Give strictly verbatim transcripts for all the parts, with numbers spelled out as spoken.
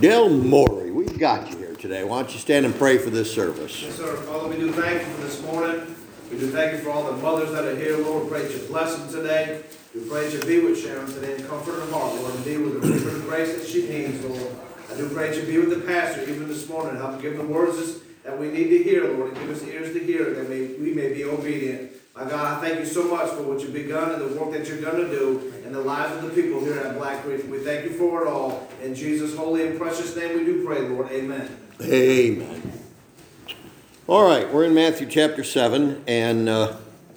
Dale Morey, we've got you here today. Why don't you stand and pray for this service? Yes, sir. Father, we do thank you for this morning. We do thank you for all the mothers that are here, Lord. We pray that you bless them today. We pray that you be with Sharon today and comfort her heart, Lord, and be with her for the grace that she needs, Lord. I do pray that you be with the pastor even this morning. Help him give the words that we need to hear, Lord, and give us ears to hear that may, we may be obedient. My God, I thank you so much for what you've begun and the work that you're going to do in the lives of the people here at Black Creek. We thank you for it all. In Jesus' holy and precious name we do pray, Lord. Amen. Amen. All right, we're in Matthew chapter seven, and uh,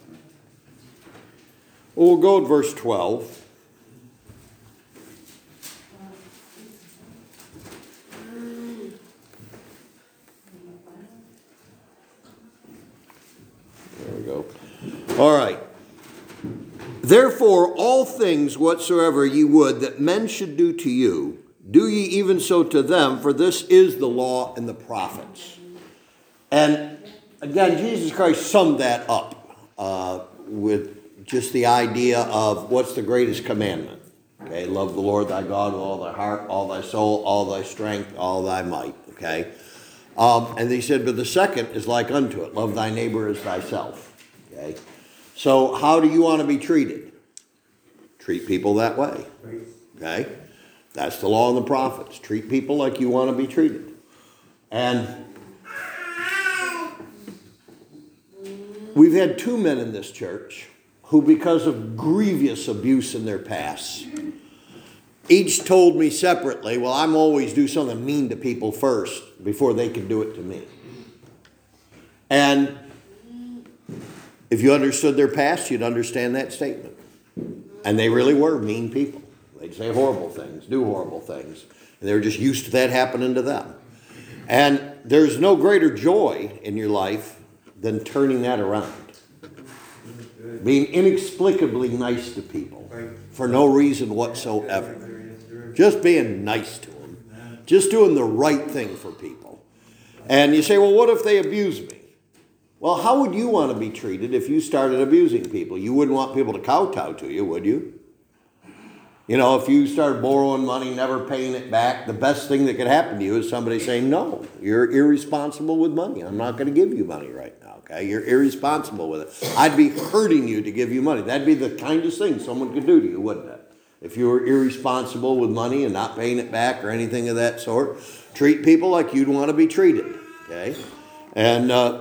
we'll go to verse twelve. There we go. All right. Therefore, all things whatsoever ye would that men should do to you, do ye even so to them, for this is the law and the prophets. And again, Jesus Christ summed that up uh, with just the idea of what's the greatest commandment. Okay, love the Lord thy God with all thy heart, all thy soul, all thy strength, all thy might. Okay, um, and he said, but the second is like unto it, love thy neighbor as thyself. Okay, so how do you want to be treated? Treat people that way. Okay, that's the law and the prophets. Treat people like you want to be treated. And we've had two men in this church who, because of grievous abuse in their past, each told me separately, well, I'm always do something mean to people first before they can do it to me. And if you understood their past, you'd understand that statement. And they really were mean people. They'd say horrible things, do horrible things. And they were just used to that happening to them. And there's no greater joy in your life than turning that around. Being inexplicably nice to people for no reason whatsoever. Just being nice to them. Just doing the right thing for people. And you say, well, what if they abuse me? Well, how would you want to be treated if you started abusing people? You wouldn't want people to kowtow to you, would you? You know, if you started borrowing money, never paying it back, the best thing that could happen to you is somebody saying, no, you're irresponsible with money. I'm not going to give you money right now, okay? You're irresponsible with it. I'd be hurting you to give you money. That'd be the kindest thing someone could do to you, wouldn't it? If you were irresponsible with money and not paying it back or anything of that sort, treat people like you'd want to be treated, okay? And uh,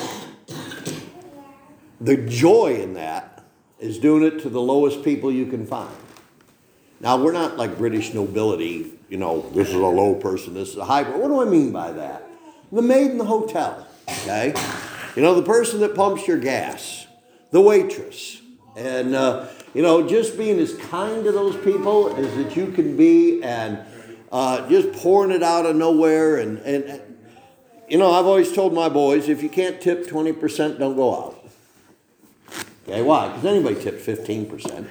the joy in that is doing it to the lowest people you can find. Now, we're not like British nobility, you know, this is a low person, this is a high person. What do I mean by that? The maid in the hotel, okay? You know, the person that pumps your gas, the waitress. And, uh, you know, just being as kind to those people as that you can be and uh, just pouring it out of nowhere. And, and, you know, I've always told my boys, if you can't tip twenty percent, don't go out. Okay, why? Because anybody tipped fifteen percent.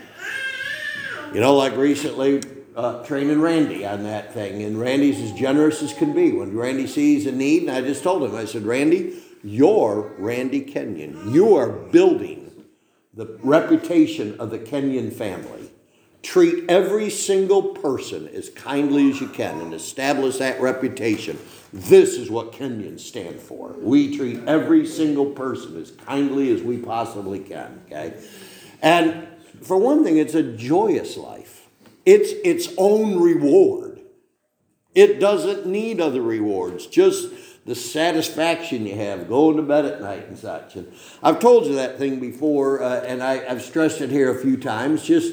You know, like recently, uh, training Randy on that thing. And Randy's as generous as can be. When Randy sees a need, and I just told him, I said, Randy, you're Randy Kenyon. You are building the reputation of the Kenyon family. Treat every single person as kindly as you can and establish that reputation. This is what Kenyons stand for. We treat every single person as kindly as we possibly can, okay? And for one thing, it's a joyous life. It's its own reward. It doesn't need other rewards, just the satisfaction you have going to bed at night and such. And I've told you that thing before, uh, and I, I've stressed it here a few times. Just,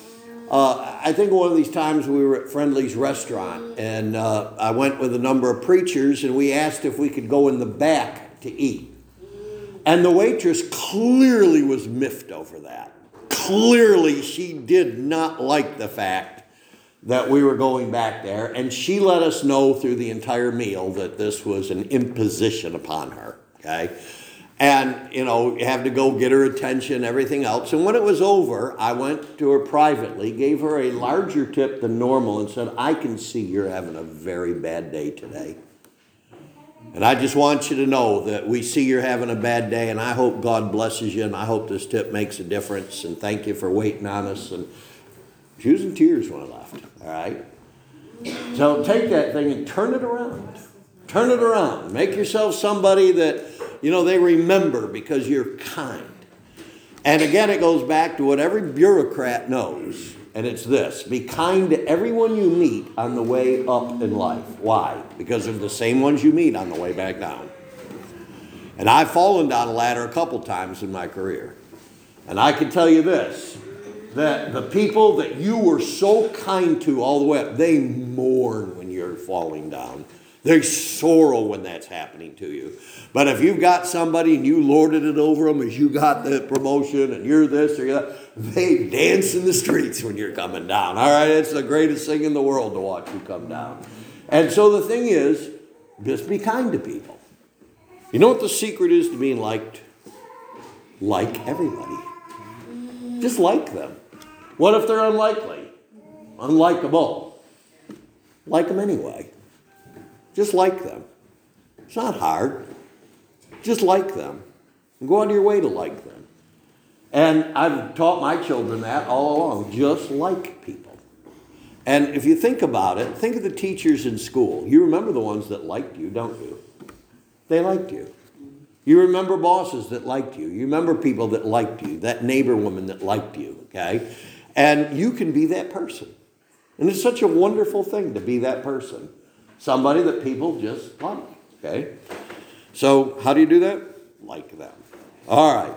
uh, I think one of these times we were at Friendly's restaurant, and uh, I went with a number of preachers, and we asked if we could go in the back to eat. And the waitress clearly was miffed over that. Clearly, she did not like the fact that we were going back there, and she let us know through the entire meal that this was an imposition upon her, okay? And, you know, you have to go get her attention, everything else. And when it was over, I went to her privately, gave her a larger tip than normal, and said, I can see you're having a very bad day today. And I just want you to know that we see you're having a bad day, and I hope God blesses you, and I hope this tip makes a difference, and thank you for waiting on us. And she was in tears when I left, all right? So take that thing and turn it around. Turn it around. Make yourself somebody that, you know, they remember because you're kind. And again, it goes back to what every bureaucrat knows. And it's this: be kind to everyone you meet on the way up in life. Why? Because they're the same ones you meet on the way back down. And I've fallen down a ladder a couple times in my career. And I can tell you this, that the people that you were so kind to all the way up, they mourn when you're falling down. They sorrow when that's happening to you. But if you've got somebody and you lorded it over them as you got the promotion and you're this or you're that, they dance in the streets when you're coming down. All right, it's the greatest thing in the world to watch you come down. And so the thing is, just be kind to people. You know what the secret is to being liked? Like everybody. Just like them. What if they're unlikely? Unlikable. Like them anyway. Just like them. It's not hard. Just like them. And go out of your way to like them. And I've taught my children that all along. Just like people. And if you think about it, think of the teachers in school. You remember the ones that liked you, don't you? They liked you. You remember bosses that liked you. You remember people that liked you. That neighbor woman that liked you, okay? And you can be that person. And it's such a wonderful thing to be that person. Somebody that people just like, okay? So how do you do that? Like them. All right.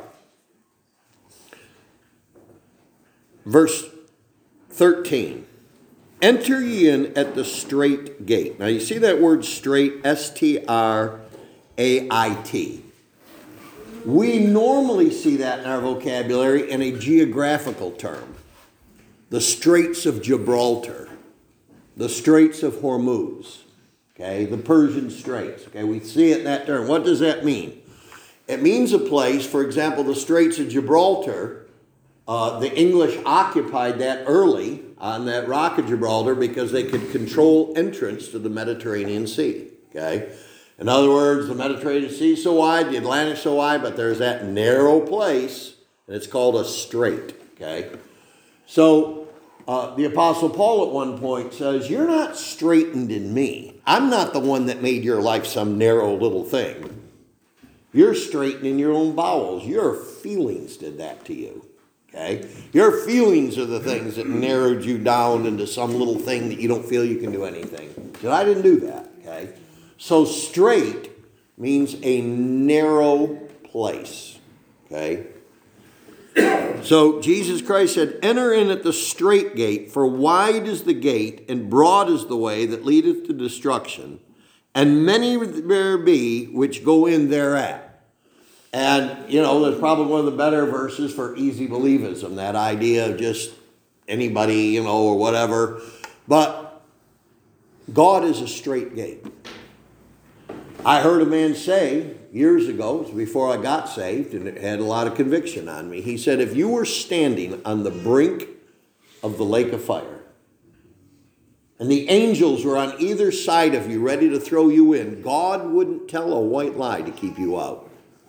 Verse thirteen. Enter ye in at the strait gate. Now you see that word straight, S T R A I T. We normally see that in our vocabulary in a geographical term. The Straits of Gibraltar. The Straits of Hormuz. Okay, the Persian Straits. Okay, we see it in that term. What does that mean? It means a place, for example, the Straits of Gibraltar. Uh, the English occupied that early on that Rock of Gibraltar because they could control entrance to the Mediterranean Sea. Okay, in other words, the Mediterranean Sea is so wide, the Atlantic so wide, but there's that narrow place, and it's called a strait. Okay, so uh, the Apostle Paul at one point says, "You're not straitened in me. I'm not the one that made your life some narrow little thing. You're straightened in your own bowels. Your feelings did that to you." Okay? Your feelings are the things that narrowed you down into some little thing that you don't feel you can do anything. So I didn't do that. Okay? So straight means a narrow place. Okay? So Jesus Christ said, "Enter in at the strait gate, for wide is the gate, and broad is the way that leadeth to destruction, and many there be which go in thereat." And, you know, there's probably one of the better verses for easy believism, that idea of just anybody, you know, or whatever. But God is a straight gate. I heard a man say years ago, before I got saved, and it had a lot of conviction on me. He said, if you were standing on the brink of the lake of fire, and the angels were on either side of you ready to throw you in, God wouldn't tell a white lie to keep you out.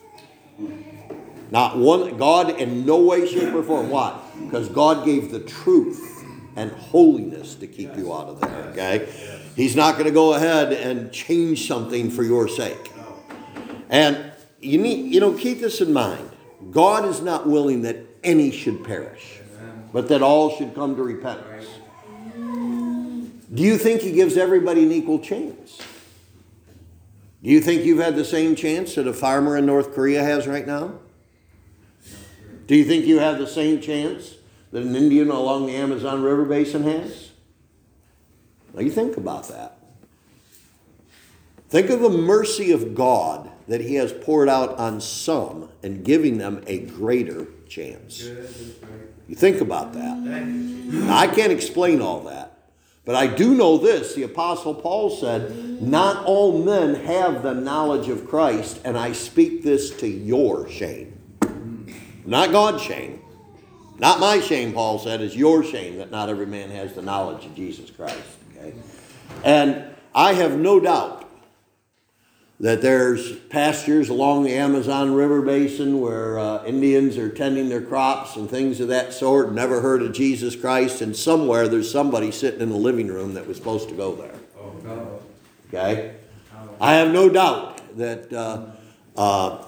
Not one, God in no way, shape, or form. Why? Because God gave the truth and holiness to keep you out of there, okay? He's not going to go ahead and change something for your sake. And you need, you know, keep this in mind. God is not willing that any should perish, but that all should come to repentance. Do you think he gives everybody an equal chance? Do you think you've had the same chance that a farmer in North Korea has right now? Do you think you have the same chance that an Indian along the Amazon River Basin has? Now you think about that. Think of the mercy of God that he has poured out on some and giving them a greater chance. You think about that. Now, I can't explain all that. But I do know this, the Apostle Paul said, not all men have the knowledge of Christ, and I speak this to your shame. Not God's shame. Not my shame, Paul said, is your shame that not every man has the knowledge of Jesus Christ. Okay? And I have no doubt that there's pastures along the Amazon River basin where uh, Indians are tending their crops and things of that sort, never heard of Jesus Christ, and somewhere there's somebody sitting in the living room that was supposed to go there. Okay? I have no doubt that uh, uh,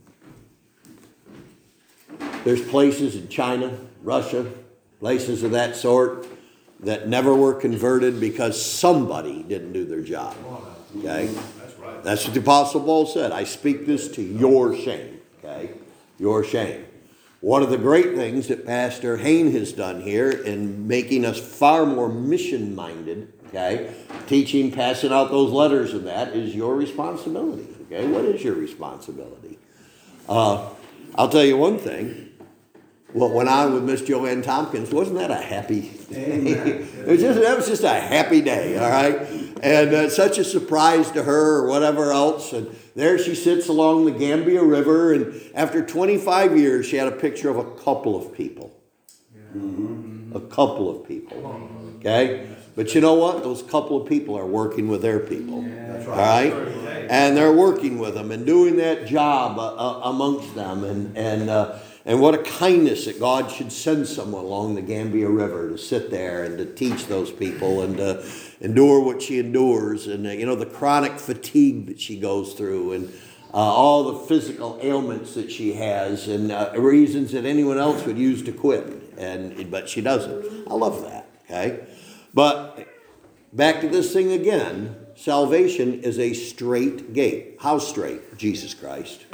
there's places in China, Russia, places of that sort that never were converted because somebody didn't do their job. Okay? That's right. That's what the Apostle Paul said. I speak this to your shame. Okay? Your shame. One of the great things that Pastor Hain has done here in making us far more mission-minded, okay, teaching, passing out those letters and that is your responsibility. Okay? What is your responsibility? Uh, I'll tell you one thing. Well, when I was with Miss Joanne Tompkins, wasn't that a happy day? It was just, that was just a happy day, all right? And uh, such a surprise to her or whatever else. And there she sits along the Gambia River. And after twenty-five years, she had a picture of a couple of people. Mm-hmm. A couple of people. Okay? But you know what? Those couple of people are working with their people. That's All right. right? And they're working with them and doing that job uh, uh, amongst them. And, and, uh, and what a kindness that God should send someone along the Gambia River to sit there and to teach those people and to endure what she endures. And, uh, you know, the chronic fatigue that she goes through and uh, all the physical ailments that she has and uh, reasons that anyone else would use to quit. And, but she doesn't. I love that. Okay? But back to this thing again. Salvation is a straight gate. How straight? Jesus Christ.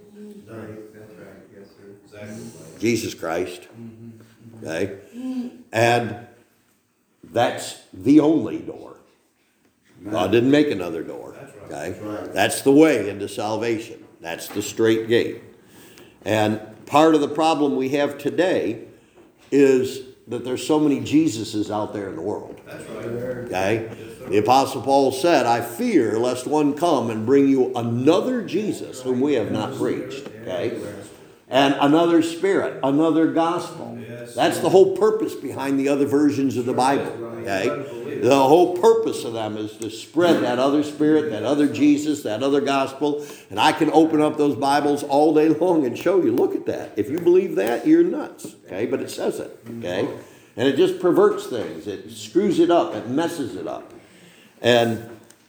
Jesus Christ. Okay? And that's the only door. God didn't make another door. Okay? That's the way into salvation. That's the straight gate. And part of the problem we have today is that there's so many Jesuses out there in the world. That's right. Okay? The Apostle Paul said, I fear lest one come and bring you another Jesus whom we have not preached. Okay? And another spirit, another gospel. That's the whole purpose behind the other versions of the Bible. Okay? The whole purpose of them is to spread that other spirit, that other Jesus, that other gospel. And I can open up those Bibles all day long and show you, look at that. If you believe that, you're nuts. Okay? But it says it. Okay? And it just perverts things. It screws it up. It messes it up. And,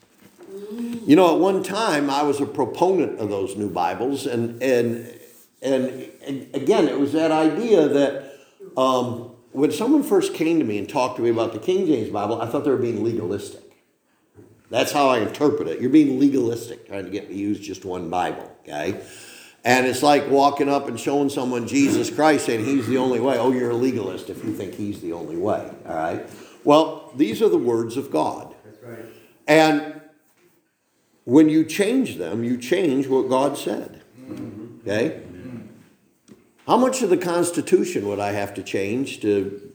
you know, at one time I was a proponent of those new Bibles. And, and, and, and again, it was that idea that um, when someone first came to me and talked to me about the King James Bible, I thought they were being legalistic. That's how I interpret it. You're being legalistic, trying to get me to use just one Bible, okay? And it's like walking up and showing someone Jesus Christ saying he's the only way. Oh, you're a legalist if you think he's the only way, all right? Well, these are the words of God. That's right. And when you change them, you change what God said, okay? How much of the Constitution would I have to change to,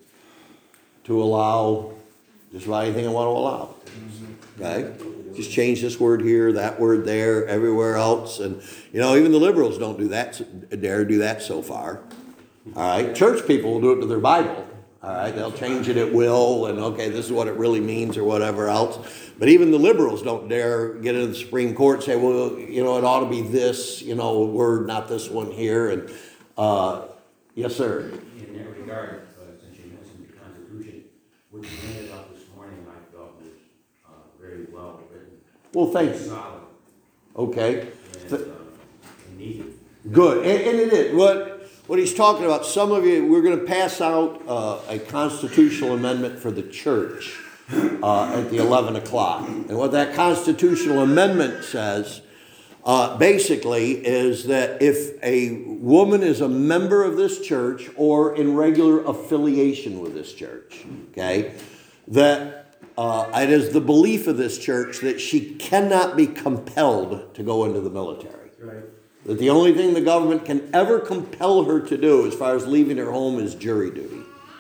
to allow just about anything I want to allow? Okay? Just change this word here, that word there, everywhere else. And, you know, even the liberals don't do that, dare do that so far. All right? Church people will do it to their Bible. All right? They'll change it at will and, okay, this is what it really means or whatever else. But even the liberals don't dare get into the Supreme Court and say, well, you know, it ought to be this, you know, word, not this one here. And, uh, yes, sir. In that regard, uh, since you mentioned the Constitution, what you handed up this morning, I thought was uh, very well written. Well, thank you. Solid Okay. and, uh, and needed. Good. And, and it is. What, what he's talking about, some of you, we're going to pass out uh, a constitutional amendment for the church uh, at the eleven o'clock. And what that constitutional amendment says uh, basically is that if a woman is a member of this church or in regular affiliation with this church, okay, that uh, it is the belief of this church that she cannot be compelled to go into the military. Right. That the only thing the government can ever compel her to do as far as leaving her home is jury duty.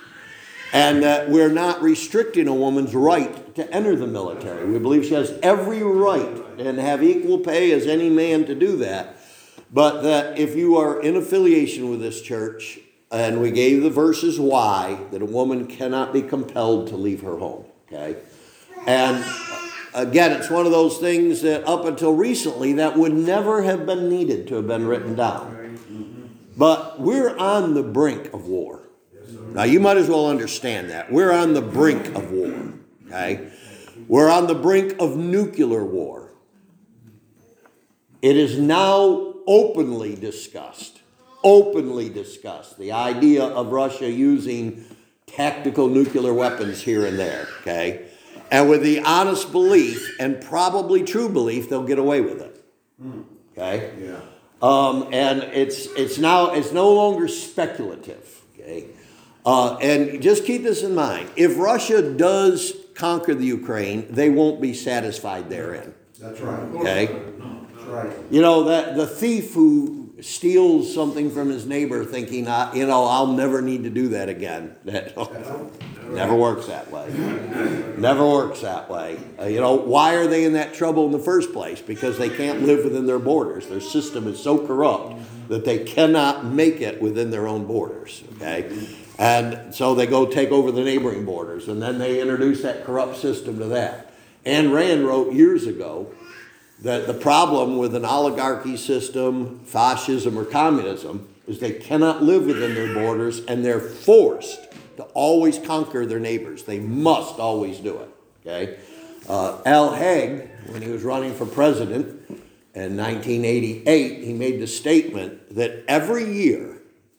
And that we're not restricting a woman's right to enter the military. We believe she has every right and have equal pay as any man to do that. But that if you are in affiliation with this church, and we gave the verses why, that a woman cannot be compelled to leave her home. Okay? And again, it's one of those things that up until recently that would never have been needed to have been written down. But we're on the brink of war. Now, you might as well understand that. We're on the brink of war, okay? We're on the brink of nuclear war. It is now openly discussed, openly discussed, the idea of Russia using tactical nuclear weapons here and there, okay? And with the honest belief, and probably true belief, they'll get away with it, okay? Yeah. Um, and it's it's now it's no longer speculative, okay? Uh, and just keep this in mind: if Russia does conquer the Ukraine, they won't be satisfied therein. That's right. Okay, That's right. you know that the thief who steals something from his neighbor, thinking, uh, you know, I'll never need to do that again. That never works that way. Never works that way. Uh, you know, why are they in that trouble in the first place? Because they can't live within their borders. Their system is so corrupt that they cannot make it within their own borders. Okay. And so they go take over the neighboring borders, and then they introduce that corrupt system to that. Ayn Rand wrote years ago that the problem with an oligarchy system, fascism, or communism is they cannot live within their borders, and they're forced to always conquer their neighbors. They must always do it. Okay. Uh, Al Haig, when he was running for president in nineteen eighty-eight, he made the statement that every year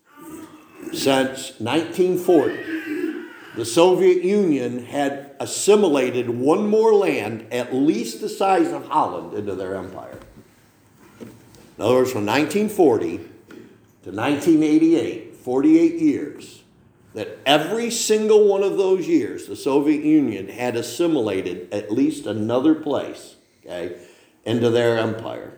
since nineteen forty, the Soviet Union had assimilated one more land, at least the size of Holland, into their empire. In other words, from nineteen forty to nineteen eighty-eight, forty-eight years, that every single one of those years, the Soviet Union had assimilated at least another place, okay, into their empire.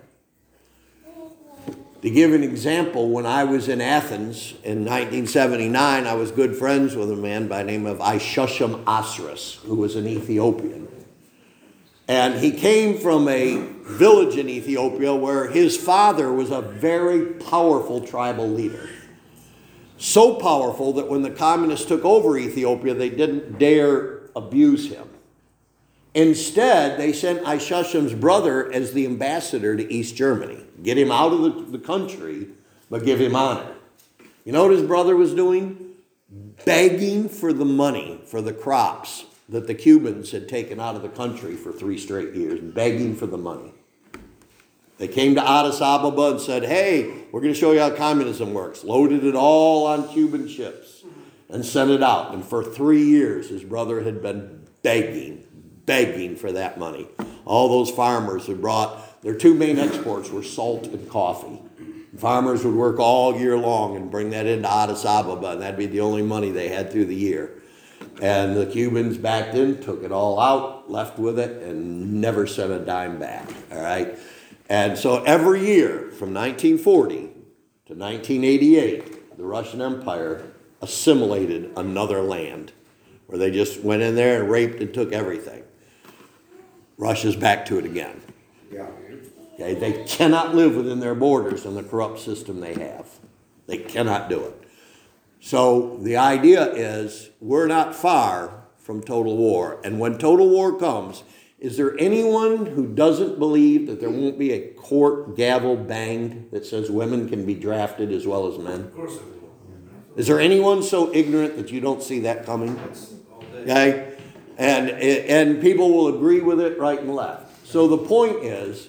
To give an example, when I was in Athens in nineteen seventy-nine, I was good friends with a man by the name of Ishushan Asris, who was an Ethiopian. And he came from a village in Ethiopia where his father was a very powerful tribal leader. So powerful that when the communists took over Ethiopia, they didn't dare abuse him. Instead, they sent Ishushan's brother as the ambassador to East Germany. Get him out of the, the country, but give him honor. You know what his brother was doing? Begging for the money for the crops that the Cubans had taken out of the country for three straight years. Begging for the money. They came to Addis Ababa and said, hey, we're going to show you how communism works. Loaded it all on Cuban ships and sent it out. And for three years, his brother had been begging, begging for that money. All those farmers had brought, their two main exports were salt and coffee. Farmers would work all year long and bring that into Addis Ababa, and that'd be the only money they had through the year. And the Cubans backed in, took it all out, left with it, and never sent a dime back, all right? And so every year, from nineteen forty to nineteen eighty-eight, the Russian Empire assimilated another land, where they just went in there and raped and took everything. Russia's back to it again. Yeah. Okay, they cannot live within their borders in the corrupt system they have. They cannot do it. So the idea is we're not far from total war. And when total war comes, is there anyone who doesn't believe that there won't be a court gavel banged that says women can be drafted as well as men? Of course it will. Is there anyone so ignorant that you don't see that coming? Okay? And, and people will agree with it right and left. So the point is,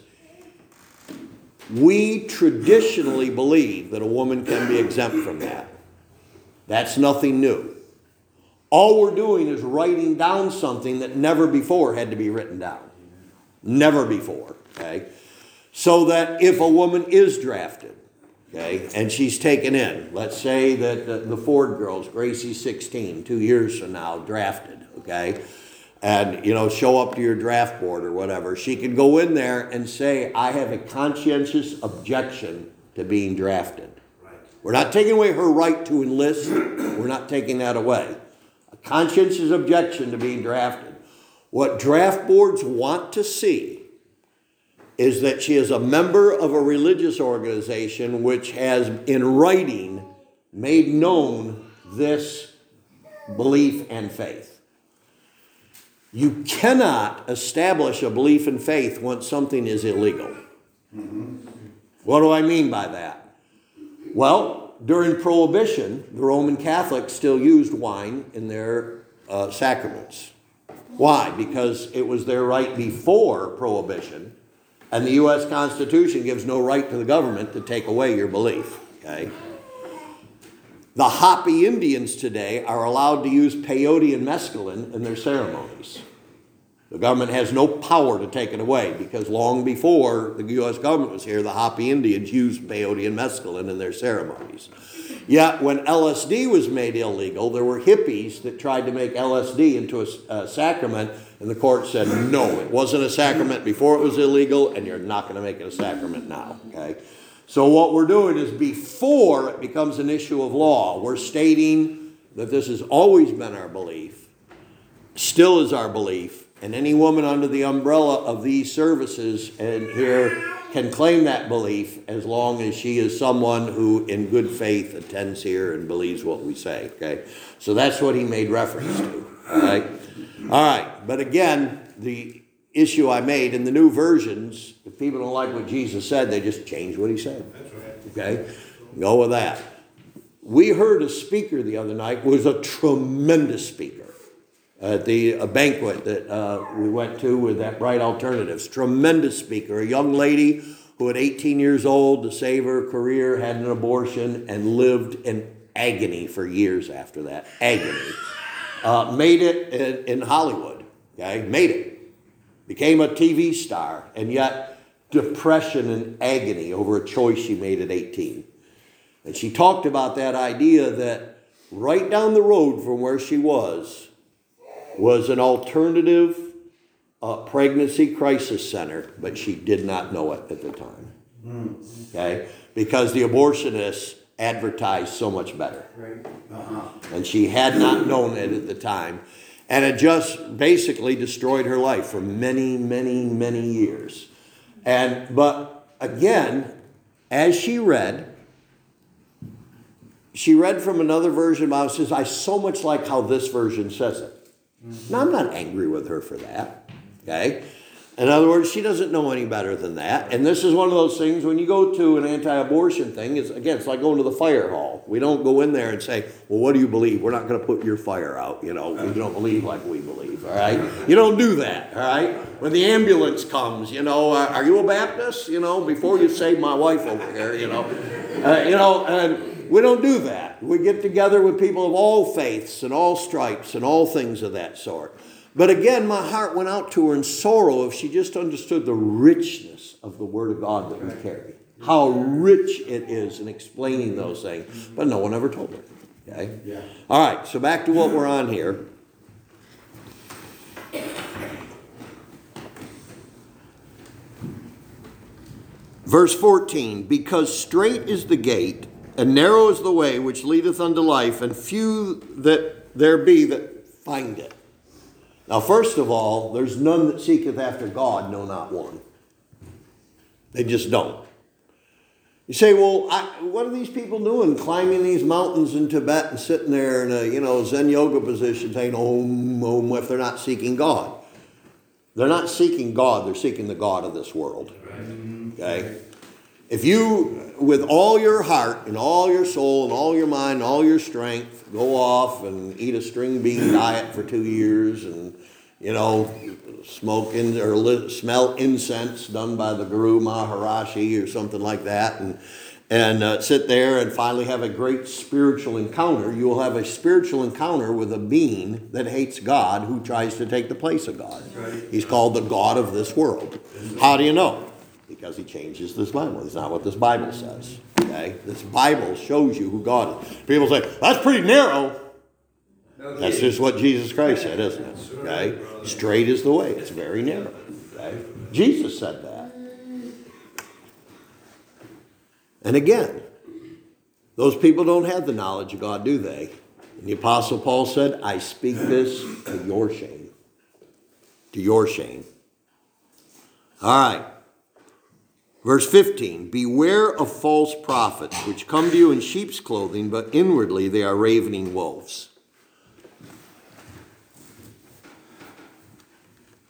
we traditionally believe that a woman can be exempt from that. That's nothing new. All we're doing is writing down something that never before had to be written down. Never before, okay? So that if a woman is drafted, okay, and she's taken in, let's say that the, the Ford girls, Gracie's sixteen, two years from now, drafted, okay? And, you know, show up to your draft board or whatever. She could go in there and say, I have a conscientious objection to being drafted. Right. We're not taking away her right to enlist. We're not taking that away. A conscientious objection to being drafted. What draft boards want to see is that she is a member of a religious organization which has, in writing, made known this belief and faith. You cannot establish a belief in faith once something is illegal. What do I mean by that? Well, during Prohibition, the Roman Catholics still used wine in their uh, sacraments. Why? Because it was their right before Prohibition, and the U S Constitution gives no right to the government to take away your belief. Okay? The Hopi Indians today are allowed to use peyote and mescaline in their ceremonies. The government has no power to take it away because long before the U S government was here, the Hopi Indians used peyote and mescaline in their ceremonies. Yet when L S D was made illegal, there were hippies that tried to make L S D into a, a sacrament, and the court said, no, it wasn't a sacrament before it was illegal, and you're not going to make it a sacrament now. Okay? So what we're doing is before it becomes an issue of law, we're stating that this has always been our belief, still is our belief, and any woman under the umbrella of these services and here can claim that belief as long as she is someone who in good faith attends here and believes what we say. Okay? So that's what he made reference to. All right? All right. But again, the issue I made in the new versions, if people don't like what Jesus said, they just change what he said. That's right. Okay? Go with that. We heard a speaker the other night, was a tremendous speaker at the a banquet that uh, we went to with that Bright Alternatives. Tremendous speaker, a young lady who at eighteen years old, to save her career, had an abortion and lived in agony for years after that. Agony. Uh, made it in, in Hollywood. Okay? Made it. Became a T V star, and yet depression and agony over a choice she made at eighteen. And she talked about that idea that right down the road from where she was was an alternative uh, pregnancy crisis center, but she did not know it at the time. Mm. Okay? Because the abortionists advertised so much better. Right. Uh-huh. And she had not known it at the time. And it just basically destroyed her life for many, many, many years. And but again, as she read, she read from another version of it. Says, I so much like how this version says it. Mm-hmm. Now, I'm not angry with her for that. Okay? In other words, she doesn't know any better than that. And this is one of those things, when you go to an anti-abortion thing, it's, again, it's like going to the fire hall. We don't go in there and say, well, what do you believe? We're not going to put your fire out. You know, we don't believe like we believe, all right? You don't do that, all right? When the ambulance comes, you know, uh, are you a Baptist? You know, before you save my wife over here, you know. Uh, you know, and we don't do that. We get together with people of all faiths and all stripes and all things of that sort. But again, my heart went out to her in sorrow if she just understood the richness of the Word of God that we carry. How rich it is in explaining those things. But no one ever told her. Okay? Yeah. All right, so back to what we're on here. Verse fourteen, because strait is the gate, and narrow is the way which leadeth unto life, and few that there be that find it. Now, first of all, there's none that seeketh after God, no, not one. They just don't. You say, well, I, what are these people doing, climbing these mountains in Tibet and sitting there in a, you know, Zen yoga position saying, Om, Om, if they're not seeking God? They're not seeking God, they're seeking the God of this world. Okay? If you, with all your heart and all your soul and all your mind and all your strength, go off and eat a string bean diet for two years and, you know, smoke in, or li- smell incense done by the Guru Maharashi or something like that, and and uh, sit there and finally have a great spiritual encounter, you will have a spiritual encounter with a being that hates God who tries to take the place of God. Right. He's called the God of this world. How do you know? Because he changes this Bible. It's not what this Bible says. Okay? This Bible shows you who God is. People say, that's pretty narrow. That's just what Jesus Christ said, isn't it? Okay? Straight is the way. It's very narrow. Okay? Jesus said that. And again, those people don't have the knowledge of God, do they? And the Apostle Paul said, I speak this to your shame. To your shame. All right. Verse fifteen, beware of false prophets, which come to you in sheep's clothing, but inwardly they are ravening wolves.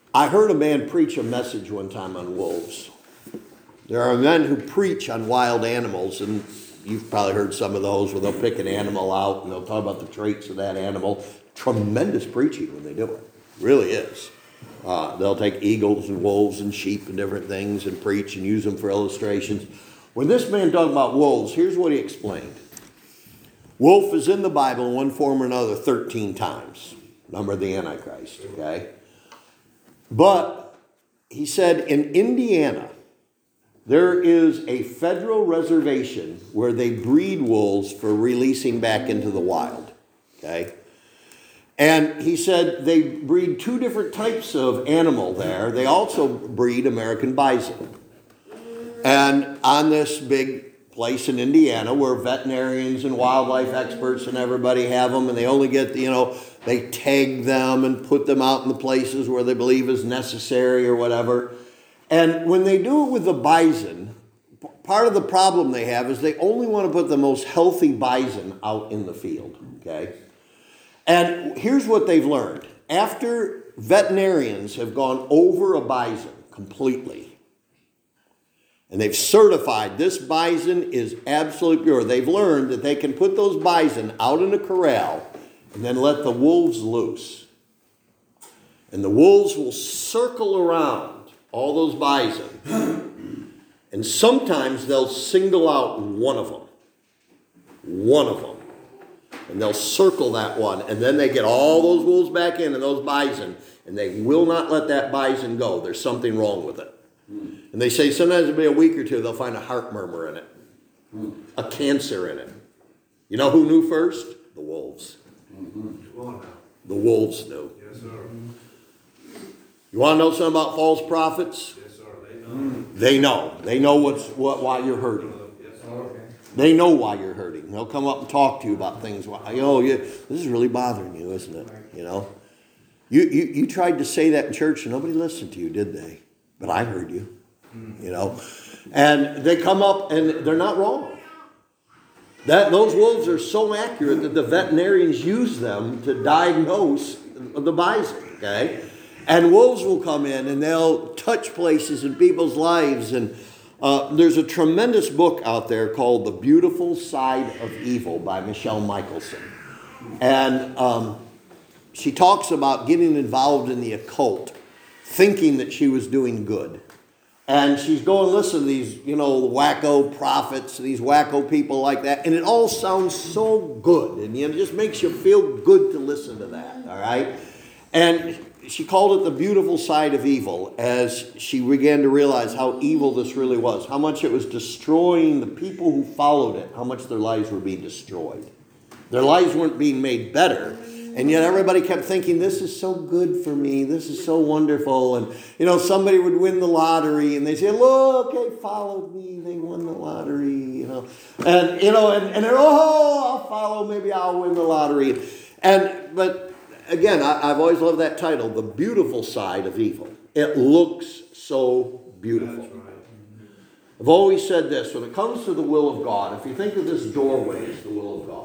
I heard a man preach a message one time on wolves. There are men who preach on wild animals, and you've probably heard some of those where they'll pick an animal out and they'll talk about the traits of that animal. Tremendous preaching when they do it. Really is. Uh, they'll take eagles and wolves and sheep and different things and preach and use them for illustrations. When this man talked about wolves, here's what he explained. Wolf is in the Bible in one form or another thirteen times. Number of the Antichrist, okay? But he said in Indiana, there is a federal reservation where they breed wolves for releasing back into the wild, okay? And he said they breed two different types of animal there. They also breed American bison. And on this big place in Indiana where veterinarians and wildlife experts and everybody have them, and they only get, you know, they tag them and put them out in the places where they believe is necessary or whatever. And when they do it with the bison, part of the problem they have is they only want to put the most healthy bison out in the field, okay? And here's what they've learned. After veterinarians have gone over a bison completely, and they've certified this bison is absolutely pure, they've learned that they can put those bison out in a corral and then let the wolves loose. And the wolves will circle around all those bison. And sometimes they'll single out one of them. One of them. And they'll circle that one. And then they get all those wolves back in and those bison. And they will not let that bison go. There's something wrong with it. And they say sometimes it'll be a week or two, they'll find a heart murmur in it. A cancer in it. You know who knew first? The wolves. The wolves knew. Yes, sir. You want to know something about false prophets? Yes, sir. They know. They know. They know what's what why you're hurting. Yes, sir. They know why you're hurting. They'll come up and talk to you about things. Oh, yeah, this is really bothering you, isn't it? You know, you, you you tried to say that in church and nobody listened to you, did they? But I heard you. You know, and they come up and they're not wrong. That those wolves are so accurate that the veterinarians use them to diagnose the bison. Okay. And wolves will come in and they'll touch places in people's lives. And uh, there's a tremendous book out there called The Beautiful Side of Evil by Michelle Michelson. And um, she talks about getting involved in the occult, thinking that she was doing good. And she's going, listen to these, you know, wacko prophets, these wacko people like that. And it all sounds so good. And you know, it just makes you feel good to listen to that, all right? And she called it the beautiful side of evil as she began to realize how evil this really was, how much it was destroying the people who followed it, how much their lives were being destroyed. Their lives weren't being made better. And yet everybody kept thinking, this is so good for me. This is so wonderful. And, you know, somebody would win the lottery and they say, look, they followed me. They won the lottery, you know. And, you know, and, and they're, oh, I'll follow. Maybe I'll win the lottery. And, but again, I, I've always loved that title, The Beautiful Side of Evil. It looks so beautiful. That's right. I've always said this, when it comes to the will of God, if you think of this doorway as the will of God,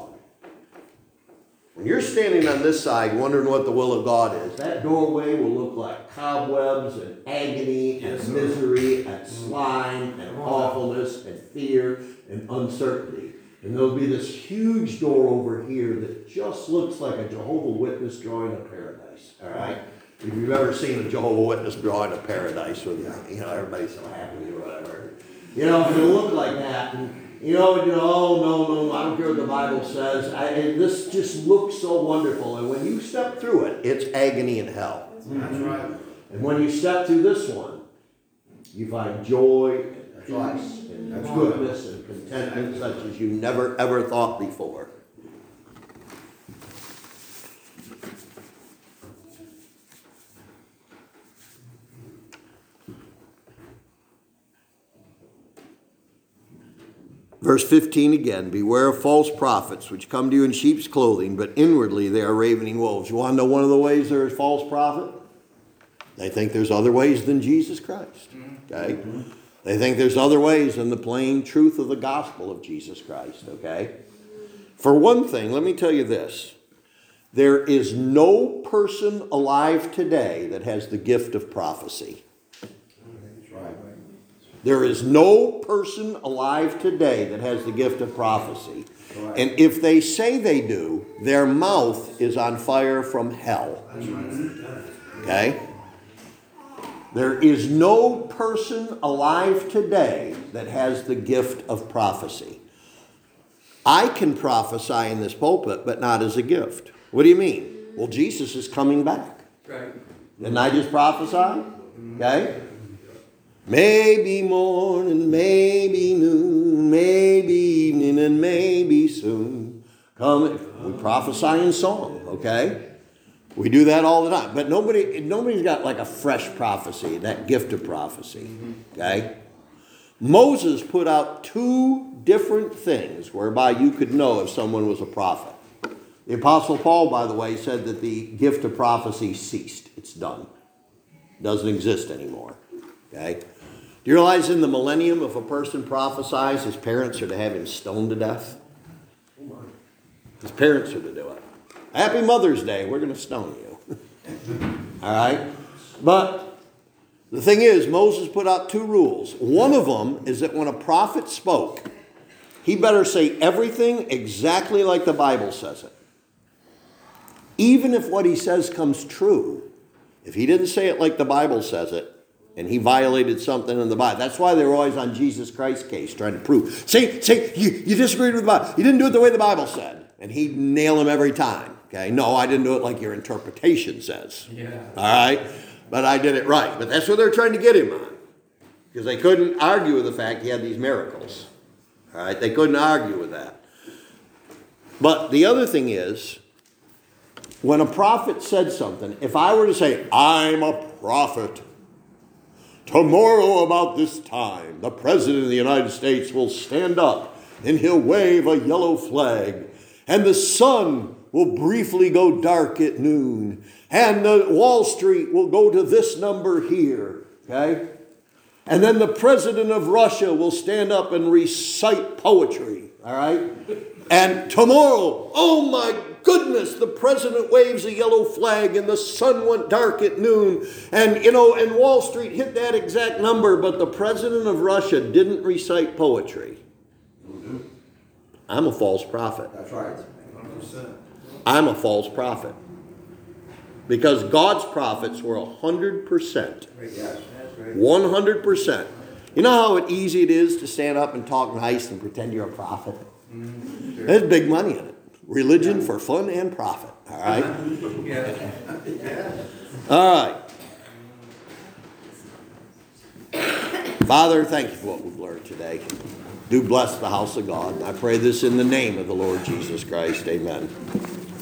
when you're standing on this side wondering what the will of God is, that doorway will look like cobwebs and agony and Yes, misery and slime and awfulness and fear and uncertainty. And there'll be this huge door over here that just looks like a Jehovah's Witness drawing of paradise. All right? If you've ever seen a Jehovah's Witness drawing of paradise with, you know, everybody's so happy or whatever. You know, it'll look like that. And, You know, you know, oh, no, no, I don't care what the Bible says. I, and this just looks so wonderful. And when you step through it, it's agony and hell. That's right. And when you step through this one, you find joy and peace and goodness and contentment such as you never, ever thought before. Verse fifteen again, beware of false prophets, which come to you in sheep's clothing, but inwardly they are ravening wolves. You want to know one of the ways there is false prophet? They think there's other ways than Jesus Christ. Okay? They think there's other ways than the plain truth of the gospel of Jesus Christ. Okay? For one thing, let me tell you this. There is no person alive today that has the gift of prophecy. There is no person alive today that has the gift of prophecy. And if they say they do, their mouth is on fire from hell. Okay? There is no person alive today that has the gift of prophecy. I can prophesy in this pulpit, but not as a gift. What do you mean? Well, Jesus is coming back. Right. Didn't I just prophesy? Okay? Maybe morning, maybe noon, maybe evening, and maybe soon. Come, we prophesy in song, okay? We do that all the time. But nobody, nobody's got like a fresh prophecy, that gift of prophecy, okay? Moses put out two different things whereby you could know if someone was a prophet. The Apostle Paul, by the way, said that the gift of prophecy ceased. It's done. Doesn't exist anymore, okay? Do you realize in the millennium, if a person prophesies, his parents are to have him stoned to death? His parents are to do it. Happy Mother's Day, we're going to stone you. All right? But the thing is, Moses put out two rules. One of them is that when a prophet spoke, he better say everything exactly like the Bible says it. Even if what he says comes true, if he didn't say it like the Bible says it, and he violated something in the Bible. That's why they were always on Jesus Christ's case, trying to prove. Say, say you, you disagreed with the Bible. You didn't do it the way the Bible said. And he'd nail him every time. Okay, no, I didn't do it like your interpretation says. Yeah. All right? But I did it right. But that's what they're trying to get him on. Because they couldn't argue with the fact he had these miracles. All right? They couldn't argue with that. But the other thing is, when a prophet said something, if I were to say, I'm a prophet, tomorrow about this time, the President of the United States will stand up and he'll wave a yellow flag, and the sun will briefly go dark at noon, and the Wall Street will go to this number here, okay? And then the President of Russia will stand up and recite poetry, all right? And tomorrow, oh my goodness, the president waves a yellow flag and the sun went dark at noon. And, you know, and Wall Street hit that exact number, but the president of Russia didn't recite poetry. I'm a false prophet. That's right. I'm a false prophet. Because God's prophets were one hundred percent. Yes, that's right. one hundred percent. You know how easy it is to stand up and talk nice and pretend you're a prophet? Mm-hmm. Sure. There's big money in it. Religion for fun and profit. All right? Yeah. All right. Father, thank you for what we've learned today. Do bless the house of God. I pray this in the name of the Lord Jesus Christ. Amen.